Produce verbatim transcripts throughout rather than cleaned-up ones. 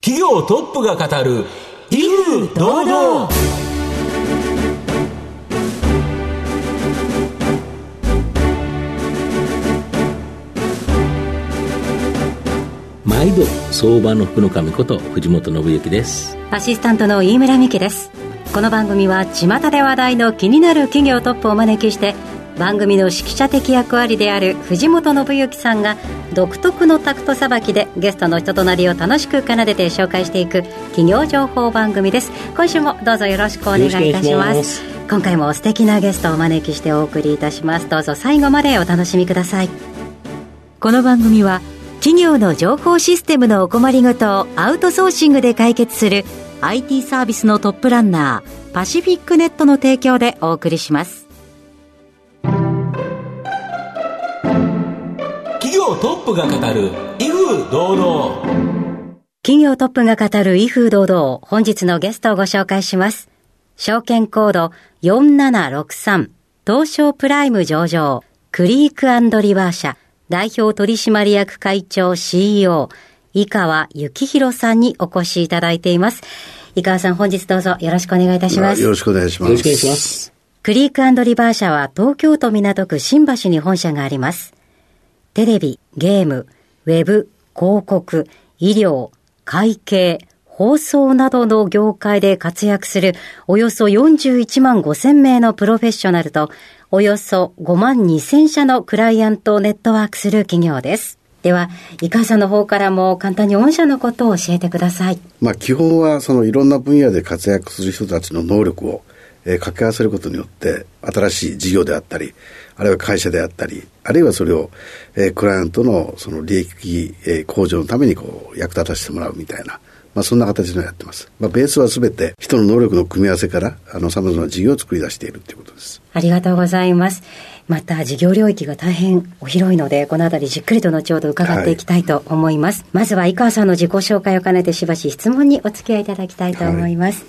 企業トップが語る威風堂々。 毎度相場の福の神こと藤本信之です。 アシスタントの飯村美希です。この番組は巷で話題の気になる企業トップをお招きして、番組の指揮者的役割である藤本信之さんが独特のタクトさばきでゲストの人となりを楽しく奏でて紹介していく企業情報番組です。今週もどうぞよろしくお願いいたします。今回も素敵なゲストをお招きしてお送りいたします。どうぞ最後までお楽しみください。この番組は企業の情報システムのお困りごとをアウトソーシングで解決する アイティー サービスのトップランナーパシフィックネットの提供でお送りします。 企業トップが語る威風堂々。 企業トップが語る威風堂々。本日のゲストをご紹介します。証券コードよんななろくさん東証プライム上場クリーク&リバー社代表取締役会長 シーイーオー 井川幸宏さんにお越しいただいています。井川さん、本日どうぞよろしくお願いいたします。 よろしくお願いします。 よろしくお願いします。 クリーク&リバー社は東京都港区新橋に本社があります。テレビ、ゲーム、ウェブ、広告、医療、会計、放送などの業界で活躍するおよそよんじゅういちまんごせんめいのプロフェッショナルとおよそごまんにせんしゃのクライアントをネットワークする企業です。では、井川さんの方からも簡単に御社のことを教えてください。 まあ、基本はそのいろんな分野で活躍する人たちの能力を、えー、掛け合わせることによって新しい事業であったり、あるいは会社であったり、あるいはそれを、えー、クライアントのその利益、えー、向上のためにこう役立たせてもらうみたいな、まあ、そんな形でやってます。まあ、ベースはすべて人の能力の組み合わせからあの様々な事業を作り出しているということです。 ありがとうございます。また事業領域が大変お広いので、このあたりじっくりと後ほど伺っていきたいと思います。はい、まずは井川さんの自己紹介を兼ねてしばし質問にお付き合いいただきたいと思います。はい、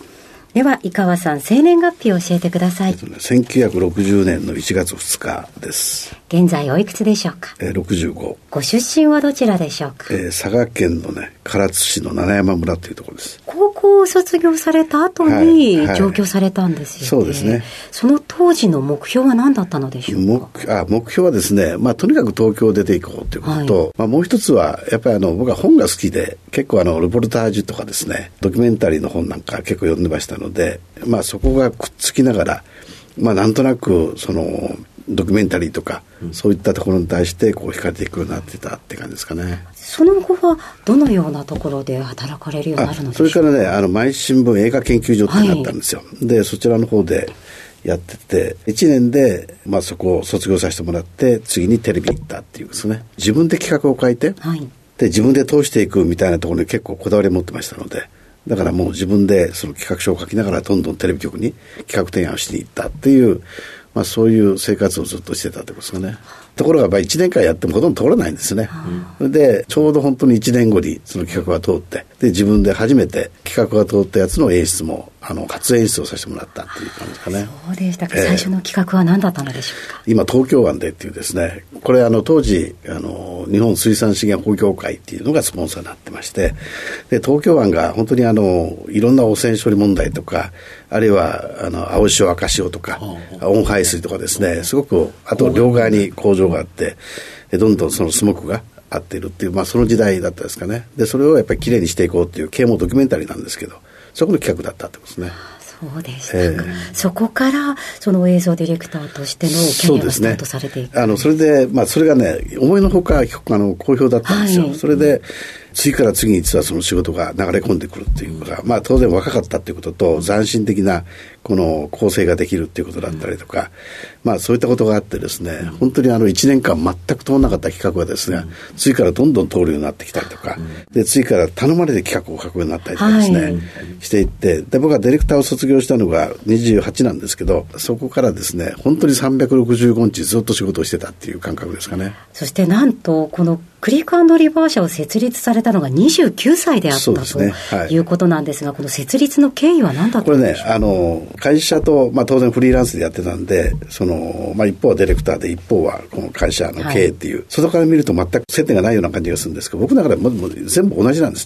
では井川さん、生年月日を教えてください。 えっとね、せんきゅうひゃくろくじゅうねんのいちがつふつかです。 現在おいくつでしょうか？ えー、ろくじゅうご。 ご出身はどちらでしょうか？ えー、佐賀県のね唐津市の七山村というところです。 高校を卒業された後に上京されたんですよね。はいはい、そうですね。その当時の目標は何だったのでしょうか？ 目, あ目標はですね、まあ、とにかく東京を出ていこうということと、はい、まあ、もう一つはやっぱりあの僕は本が好きで、結構あのルポルタージュとかですね、ドキュメンタリーの本なんか結構読んでましたので、まあ、そこがくっつきながら、まあ、なんとなくそのドキュメンタリーとか、うん、そういったところに対してこう惹かれていくようになってたって感じですかね。 その後はどのようなところで働かれるようになるのでしょうか？ それからね、あの毎日新聞映画研究所ってなったんですよ。はい、でそちらの方でやってていちねんで、まあ、そこを卒業させてもらって、次にテレビ行ったっていうですね、自分で企画を書いて、はい、で自分で通していくみたいなところに結構こだわりを持ってましたので、だからもう自分でその企画書を書きながらどんどんテレビ局に企画提案をしに行ったっていう、まあ、そういう生活をずっとしてたってことですかね。ところがまあいちねんかんやってもほとんど通らないんですね。うん、でちょうど本当にいちねんごにその企画が通って、で自分で初めて企画が通ったやつの演出もあの初演出をさせてもらったっていう感じですかね。 そうでしたか。えー、最初の企画は何だったのでしょうか？ 今東京湾でっていうですね、これあの当時あの日本水産資源保護協会っていうのがスポンサーになってまして、で東京湾が本当にあのいろんな汚染処理問題とか、あるいはあの青潮赤潮とか温排水とかですね、すごくあと両側に工場があって、どんどんそのスモッグが合っているっていう、まあ、その時代だったですかね。でそれをやっぱりきれいにしていこうっていう啓蒙ドキュメンタリーなんですけど、そこの企画だったってことですね。 そうでしたか。えー、そこからその映像ディレクターとしてのキャリアがスタートされていく。 そうですね。あのそれで、まあ、それがね思いのほかあの好評だったんですよ。はい、それで次から次に実はその仕事が流れ込んでくるっていうか、まあ当然若かったっていうことと斬新的なこの構成ができるっていうことだったりとか、まあそういったことがあってですね、本当にあのいちねんかん全く通らなかった企画がですね、次からどんどん通るようになってきたりとか、で次から頼まれて企画を書くようになったりとかですね、はい、していって、で僕はディレクターを卒業したのがにじゅうはちなんですけど、そこからですね本当にさんびゃくろくじゅうごにちずっと仕事をしてたっていう感覚ですかね。 そしてなんとこのクリーク&リバー社を設立されたのがにじゅうきゅうさいであったと、ね、はい、いうことなんですが、この設立の経緯は何だったんでしょうか？ これね、あの会社と、まあ、当然フリーランスでやってたんで、その、まあ、一方はディレクターで一方はこの会社の経営っていう、はい、外から見ると全く接点がないような感じがするんですけど、僕の中でももう全部同じなんですね。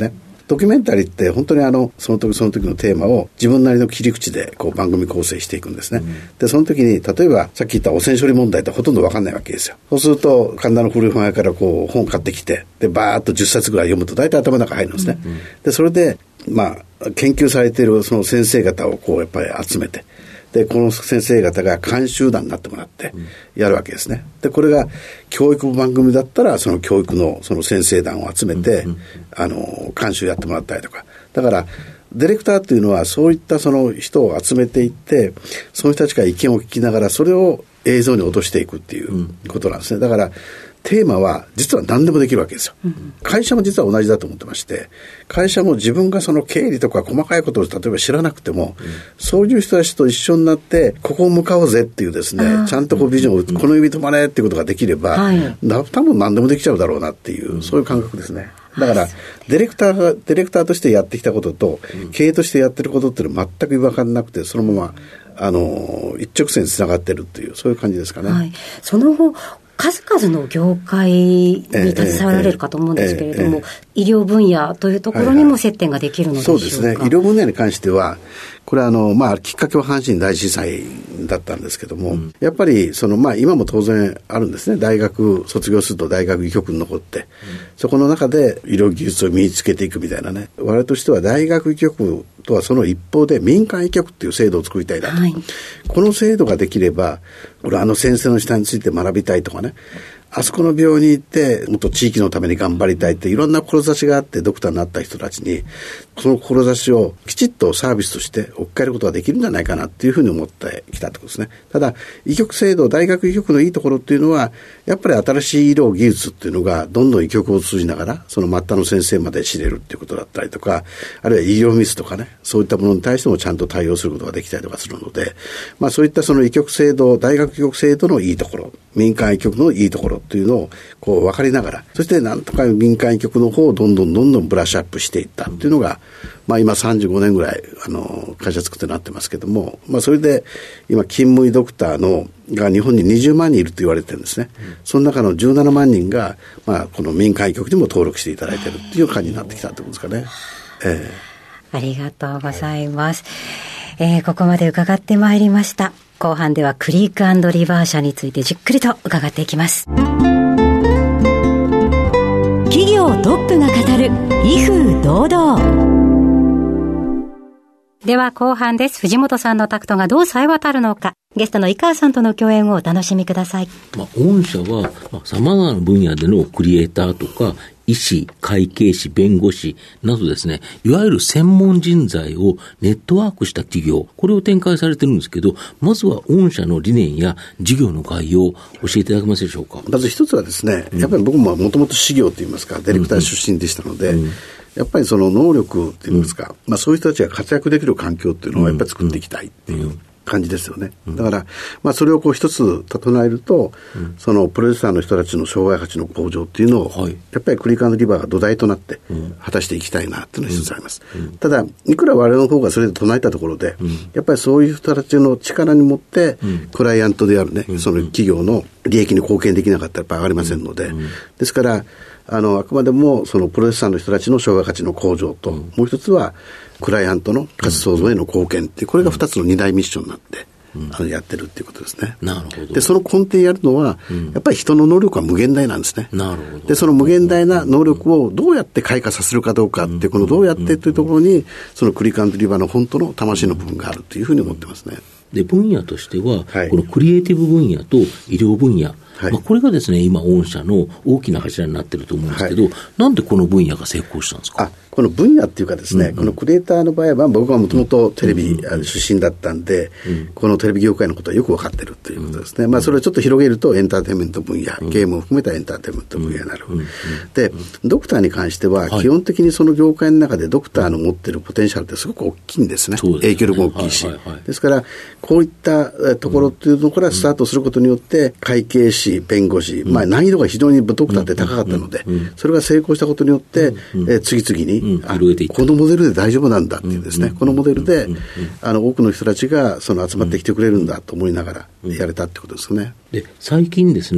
ドキュメンタリーって本当にあのその時その時のテーマを自分なりの切り口でこう番組構成していくんですね、うん、でその時に例えばさっき言った汚染処理問題ってほとんど分かんないわけですよ。そうすると神田の古い本屋からこう本買ってきてでバーッとじゅっさつぐらい読むと大体頭の中入るんですね、うんうん、でそれでまあ研究されているその先生方をこうやっぱり集めてでこの先生方が監修団になってもらってやるわけですね。でこれが教育番組だったらその教育のその先生団を集めて、うんうん、あの監修やってもらったりとか、だからディレクターというのはそういったその人を集めていってその人たちから意見を聞きながらそれを映像に落としていくっていうことなんですね。だからテーマは実は何でもできるわけですよ、うん、会社も実は同じだと思ってまして、会社も自分がその経理とか細かいことを例えば知らなくても、うん、そういう人たちと一緒になってここを向かおうぜっていうですね、ちゃんとこうビジョンを、うん、この指止まれっていうことができれば、はい、多分何でもできちゃうだろうなっていう、うん、そういう感覚ですね。だからディレクターがディレクターとしてやってきたことと、うん、経営としてやってることっていうのは全く違和感なくてそのままあの一直線につながってるっていうそういう感じですかね、はい、 その後数々の業界に携わられるかと思うんですけれども、ええええ、医療分野というところにも接点ができるのでしょうか。 そうですね。医療分野に関してはこれはあの、まあ、きっかけは阪神大震災だったんですけども、うん、やっぱりその、まあ、今も当然あるんですね。大学卒業すると大学医局に残って、うん、そこの中で医療技術を身につけていくみたいなね。我々としては大学医局とはその一方で民間医局っていう制度を作りたいなと、はい、この制度ができれば俺あの先生の下について学びたいとかね、あそこの病院に行ってもっと地域のために頑張りたいっていろんな志があってドクターになった人たちにその志をきちっとサービスとして置き換えることができるんじゃないかなっていうふうに思ってきたってことですね。ただ医局制度、大学医局のいいところっていうのはやっぱり新しい医療技術っていうのがどんどん医局を通じながらその末端の先生まで知れるっていうことだったりとか、あるいは医療ミスとかね、そういったものに対してもちゃんと対応することができたりとかするので、まあそういったその医局制度、大学医局制度のいいところ、民間医局のいいところっていうのをこう分かりながら、そしてなんとか民間医局の方をどんどんどんどんブラッシュアップしていったっていうのが、まあ今さんじゅうごねんぐらいあの会社作ってなってますけども、まあそれで今勤務医ドクターのが日本ににじゅうまんにんいると言われてるんですね、うん、その中のじゅうななまんにんが、まあ、この民間医局にも登録していただいているっていう感じになってきたってことですかね、えー、ありがとうございます、えー、ここまで伺ってまいりました。後半ではクリーク&リバー社についてじっくりと伺っていきます。企業トップが語る威風堂々。では後半です。藤本さんのタクトがどう冴え渡るのか、ゲストの井川さんとの共演をお楽しみください。 まあ、御社は、まあ、様々な分野でのクリエイターとか医師、会計士、弁護士などですね、いわゆる専門人材をネットワークした企業、これを展開されてるんですけど、まずは御社の理念や事業の概要を教えていただけますでしょうか。 まず一つはですね、やっぱり僕ももともと事業といいますか、ディレクター出身でしたので、うんうん、やっぱりその能力っていいますか、うん、まあそういう人たちが活躍できる環境っていうのをやっぱり作っていきたいっていう感じですよね。だから、まあそれをこう一つ唱えると、うん、そのプロデューサーの人たちの障害価値の向上っていうのを、はい、やっぱりクリーク&リバーが土台となって果たしていきたいなっていうのが一つあります。うんうん、ただ、いくら我々の方がそれで唱えたところで、うん、やっぱりそういう人たちの力に持って、うん、クライアントであるね、その企業の利益に貢献できなかったらやっぱり上がりませんので、うんうん、ですから、あの、あくまでもそのプロデューサーの人たちの障害価値の向上と、うん、もう一つはクライアントの価値創造への貢献っていう、これが二つの二大ミッションになって、うん、あのやってるっていうことですね。 なるほど。 で、その根底やるのは、うん、やっぱり人の能力は無限大なんですね。 なるほど。 で、その無限大な能力をどうやって開花させるかどうかって、うん、このどうやってというところに、そのクリーク&リバーの本当の魂の部分があるというふうに思ってますね。 で、分野としては、はい、このクリエイティブ分野と医療分野、はい、まあ、これがですね、今御社の大きな柱になっていると思うんですけど、はい、なんでこの分野が成功したんですか。 あ、この分野っていうかですね、うんうん、このクリエイターの場合は僕はもともとテレビ、うんうん、出身だったんで、うん、このテレビ業界のことはよく分かってるということですね、うん、まあそれをちょっと広げるとエンターテインメント分野、うん、ゲームを含めたエンターテインメント分野になる、うんうん、でドクターに関しては基本的にその業界の中でドクターの持ってるポテンシャルってすごく大きいんですね、うん、影響力も大きいし、はいはいはい、ですからこういったところっていうのからスタートすることによって会計士、弁護士、まあ、難易度が非常にドクターって高かったので、それが成功したことによって、え次々に、あ、このモデルで大丈夫なんだっていうですね、このモデルで、あの多くの人たちがその集まってきてくれるんだと思いながらやれたってことですね。 で、最近ですね、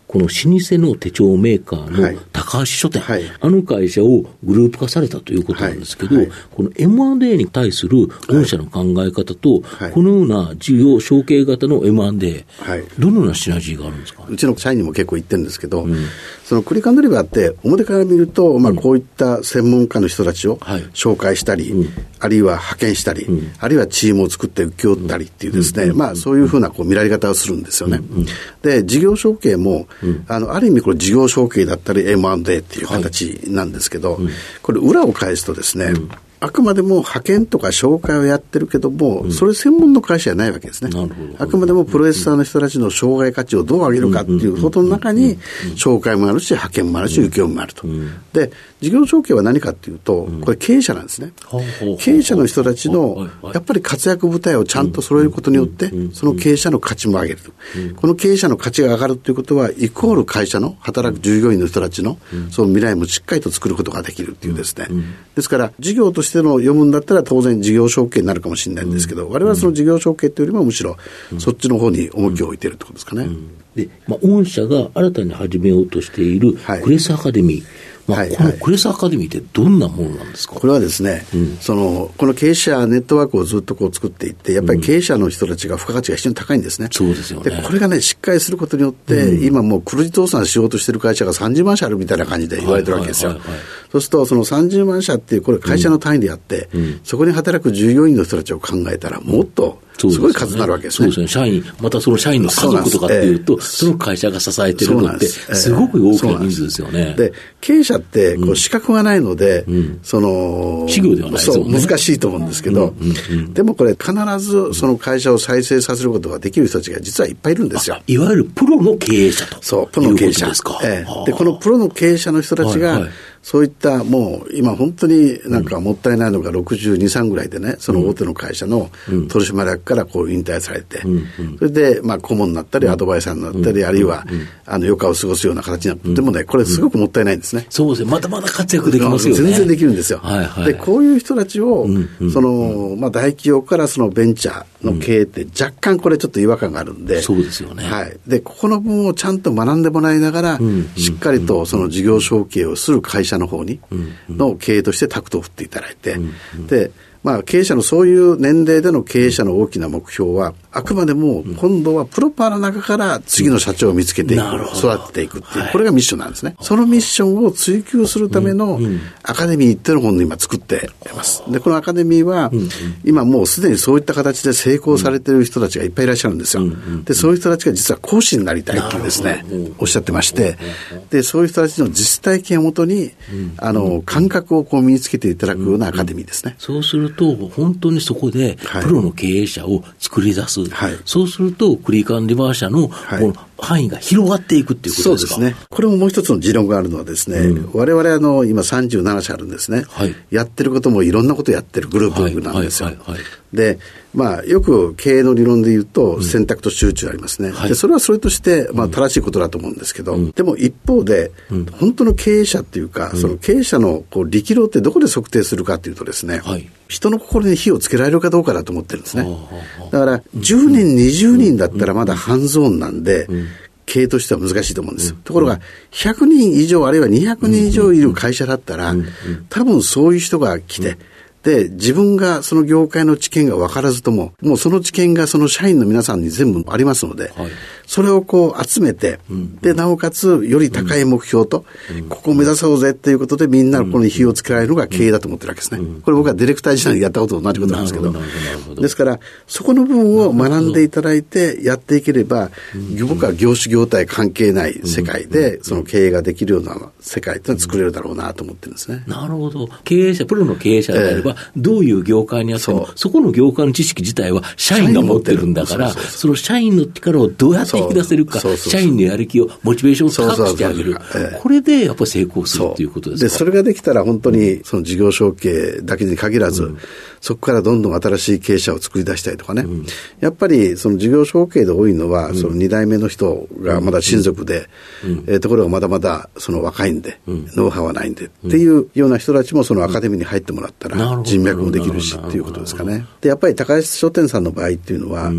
この老舗の手帳メーカーの高橋書店、はい、あの会社をグループ化されたということなんですけど、はいはい、この エムアンドエー に対する御社の考え方と、はい、このような事業承継型の エムアンドエー、はい、どのようなシナジーがあるんですか？ うちの社員にも結構言ってるんですけど、うん、そのクリカンドリバーって表から見ると、まあ、こういった専門家の人たちを紹介したり、うん、あるいは派遣したり、うん、あるいはチームを作って請け負ったりっていうですね、うん、まあ、そういうふうなこう見られ方をするんですよね。うん、で事業承継も、うん、あのある意味これ事業承継だったり エムアンドエー っていう形なんですけど、はい、うん、これ裏を返すとですね、うん、あくまでも派遣とか紹介をやってるけども、うん、それ専門の会社じゃないわけですね。あくまでもプロレスラーの人たちの障害価値をどう上げるかっていうことの中に紹介もあるし派遣もあるし請負もあると。で事業承継は何かっていうと、これ経営者なんですね。経営者の人たちのやっぱり活躍舞台をちゃんと揃えることによってその経営者の価値も上げると。この経営者の価値が上がるということはイコール会社の働く従業員の人たちのその未来もしっかりと作ることができるっていうですね。ですから事業としての読むんだったら当然事業承継になるかもしれないんですけど、我々はその事業承継というよりもむしろそっちの方に重きを置いているということですかね。 で、まあ、御社が新たに始めようとしているクレスアカデミー、まあ、はいはい、このクレスアカデミーってどんなものなんですか？ これはですね、うん、そのこの経営者ネットワークをずっとこう作っていってやっぱり経営者の人たちが付加価値が非常に高いんですね。 そうですよね。 でこれがねしっかりすることによって、うん、今もう黒字倒産しようとしている会社がさんじゅうまん社あるみたいな感じで言われてるわけですよ。はいはいはいはい、そうするとそのさんじゅうまん社っていうこれ会社の単位であって、うん、そこに働く従業員の人たちを考えたらもっとすごい数になるわけですね。 そうですね。社員、またその社員の家族とかっていうと、そ, えー、その会社が支えてるのって、すごく大きな人数ですよね。 で、経営者ってこう資格がないので、うん、その、 企業ではないですよね。 そう、難しいと思うんですけど、うんうんうん、でもこれ必ずその会社を再生させることができる人たちが実はいっぱいいるんですよ。 いわゆるプロの経営者と。 そう、プロの経営者。ですか。えー、で、このプロの経営者の人たちが、はいはい、そういったもう今本当になんかもったいないのがろくじゅうに、さんぐらいでね、その大手の会社の取締役からこう引退されて、うんうん、それでまあ顧問になったりアドバイザーになったり、うん、あるいは、うん、あの余暇を過ごすような形になって、うん、でもねこれすごくもったいないんですね。 うん、そうですね。まだまだ活躍できますよね。 全然できるんですよ。はいはい、でこういう人たちを、うんうん、そのまあ大企業からそのベンチャーの経営って若干これちょっと違和感があるんで、 そうですよね。 はい。でここの部分をちゃんと学んでもらいながら、うんうん、しっかりとその事業承継をする会社の方に、うんの経営としてタクトを振っていただいて、うんうん、で、まあ、経営者のそういう年齢での経営者の大きな目標はあくまでも今度はプロパーの中から次の社長を見つけていく、うん、育てていくっていう、はい、これがミッションなんですね。そのミッションを追求するためのアカデミーっていうのを今作っています。でこのアカデミーは今もうすでにそういった形で成功されている人たちがいっぱいいらっしゃるんですよ。でそういう人たちが実は講師になりたいっていうですねおっしゃってまして、でそういう人たちの実体験をもとにあの感覚をこう身につけていただくようなアカデミーですね。 そうすると本当にそこでプロの経営者を作り出す、はい、そうするとクリカンリバー社のこの範囲が広がっていくっていうことですか？ そうですね。これももう一つの持論があるのはですね、うん、我々あの今さんじゅうなな社あるんですね、はい、やってることもいろんなことやってるグループなんですよ。はいはいはいはい、でまあ、よく経営の理論で言うと選択と集中ありますね、うんはい、でそれはそれとして、まあ、正しいことだと思うんですけど、うん、でも一方で、うん、本当の経営者っていうか、うん、その経営者のこう力量ってどこで測定するかというとですね、はい、人の心に火をつけられるかどうかだと思ってるんですね。だからじゅうにんにじゅうにんだったらまだ半ゾーンなんで、うんうん、経営としては難しいと思うんですよ。ところがひゃくにん以上あるいはにひゃくにん以上いる会社だったら、多分そういう人が来て、で自分がその業界の知見が分からずとももうその知見がその社員の皆さんに全部ありますので、はい、それをこう集めて、うん、でなおかつより高い目標と、うん、ここを目指そうぜということでみんなここに火をつけられるのが経営だと思ってるわけですね、うん、これ僕はディレクター時代にやったことと同じことなんですけど、ですからそこの部分を学んでいただいてやっていければ、うん、僕は業種業態関係ない世界でその経営ができるような世界ってのは作れるだろうなと思ってるんですね。 なるほど。経営者プロの経営者であれば、えーどういう業界にあっても そ, そこの業界の知識自体は社員が持ってるんだから、その社員の力をどうやって引き出せるか、そうそうそう社員のやる気をモチベーションを高くしてあげる、これでやっぱり成功するということですか。 でそれができたら本当にその事業承継だけに限らず、うん、そこからどんどん新しい経営者を作り出したいとかね、うん、やっぱりその事業承継で多いのは、うん、そのに代目の人がまだ親族で、うんえー、ところがまだまだその若いんで、うん、ノウハウはないんで、うん、っていうような人たちもそのアカデミーに入ってもらったら人脈もできるしっていうことですかね。でやっぱり高橋書店さんの場合っていうのは、うん、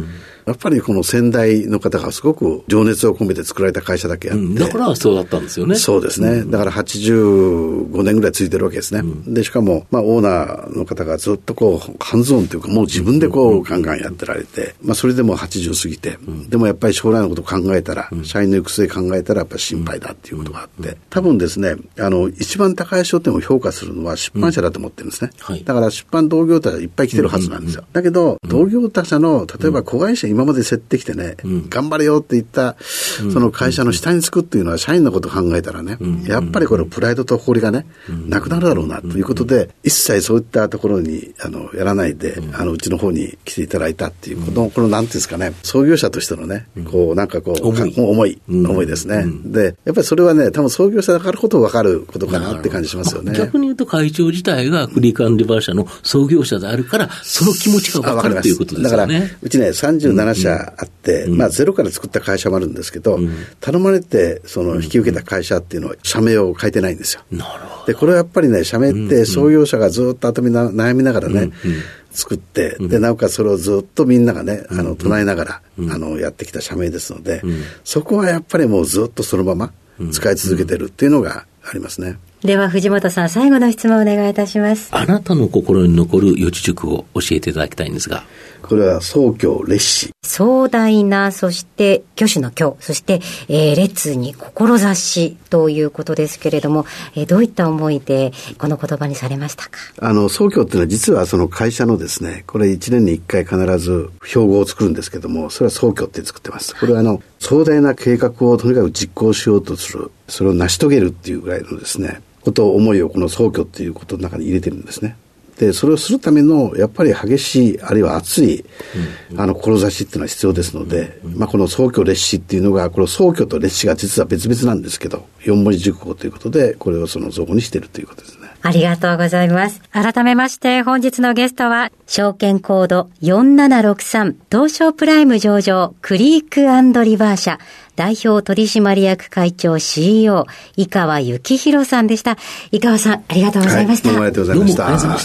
やっぱりこの先代の方がすごく情熱を込めて作られた会社だけあって、うん、 だからそうだったんですよね。 そうですね、うん、だからはちじゅうごねんぐらい続いてるわけですね、うん、でしかも、まあ、オーナーの方がずっとこうハンズオンというかもう自分でこうガンガンやってられて、まあ、それでもはちじゅう過ぎて、うん、でもやっぱり将来のことを考えたら、うん、社員の育成考えたらやっぱり心配だっていうことがあって、うん、多分ですね、あの一番高い商店を評価するのは出版社だと思ってるんですね、うんはい、だから出版同業他社いっぱい来てるはずなんですよ、うんうんうん、だけど同業他社の例えば子会社今まで競ってきてね、うん、頑張れよって言ったその会社の下につくっていうのは社員のことを考えたらね、うんうん、やっぱりこれプライドと誇りがね、うん、なくなるだろうなということで、一切そういったところにあのやらないで、うん、あのうちの方に来ていただいたっていうことの、うん、このなんていうんですかね、創業者としてのね、うん、こうなんかこう思い思い、うん、思いですね、うん、でやっぱりそれはね多分創業者だからこそ分かることかなって感じしますよね。 逆に言うと会長自体がクリーク&リバー社の創業者であるからその気持ちが分かるということですよね。 だからうちねさんじゅうなな社あって、うんうん、まあゼロから作った会社もあるんですけど、うん、頼まれてその引き受けた会社っていうのは社名を変えてないんですよ。 なるほど。 でこれはやっぱりね社名って創業者がずっと後見な悩みながらね、うんうん、作って、でなおかつそれをずっとみんながねあの唱えながら、うん、あのやってきた社名ですので、うん、そこはやっぱりもうずっとそのまま使い続けてるっていうのがありますね。 では藤本さん、最後の質問をお願いいたします。 あなたの心に残る四字熟語を教えていただきたいんですが。 これは壮挙烈士、 壮大な、そして挙手の挙、そして、えー、烈に志ということですけれども、えー、どういった思いでこの言葉にされましたか？ あの壮挙っていうのは実はその会社のですね、これいちねんにいっかい必ず標語を作るんですけども、それは壮挙って作ってます。これはあの壮大な計画をとにかく実行しようとする、それを成し遂げるっていうぐらいのですねことを思いをこの壮挙っていうことの中に入れてるんですね。でそれをするためのやっぱり激しいあるいは熱い、うん、あの志っていうのは必要ですので、うん、まあ、この壮挙烈士っていうのがこの壮挙と烈士が実は別々なんですけどよん文字熟語ということでこれをその造語にしているということですね。 ありがとうございます。改めまして本日のゲストは証券コードよんななろくさん東証プライム上場クリーク&リバー社代表取締役会長 シーイーオー 井川幸宏さんでした。井川さんありがとうございました。 はい、どうもありがとうございました。 どうもありがとうございました。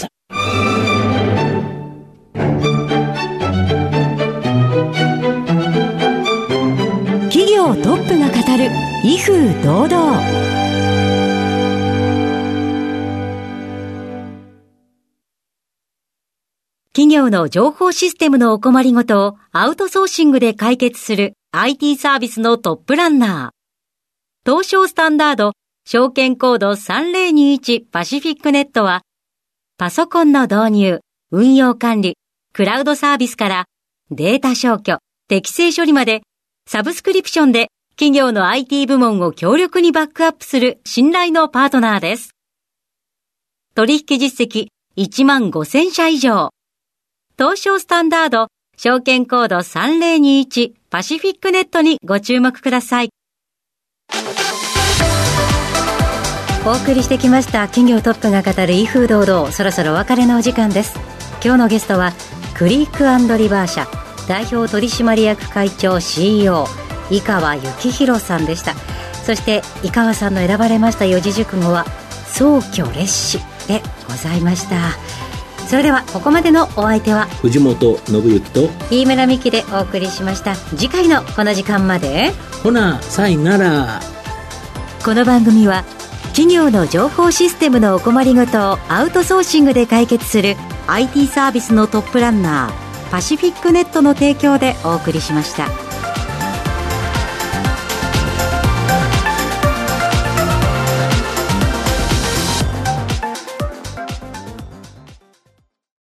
企業トップが語る威風堂々。企業の情報システムのお困りごとをアウトソーシングで解決する アイティー サービスのトップランナー。東証スタンダード証券コードさんぜろにいちパシフィックネットはパソコンの導入、運用管理、クラウドサービスからデータ消去、適正処理までサブスクリプションで企業の アイティー 部門を強力にバックアップする信頼のパートナーです。取引実績いちまんごせんしゃ以上。東証スタンダード証券コードさんぜろにいちパシフィックネットにご注目ください。お送りしてきました企業トップが語る威風堂々、そろそろお別れのお時間です。今日のゲストはクリーク&リバー社代表取締役会長 シーイーオー 井川幸宏さんでした。そして井川さんの選ばれました四字熟語は壮挙烈士でございました。それではここまでのお相手は藤本信之と飯村美希でお送りしました。次回のこの時間までほなさいなら。 この番組は企業の情報システムのお困りごとをアウトソーシングで解決する アイティー サービスのトップランナーパシフィックネットの提供でお送りしました。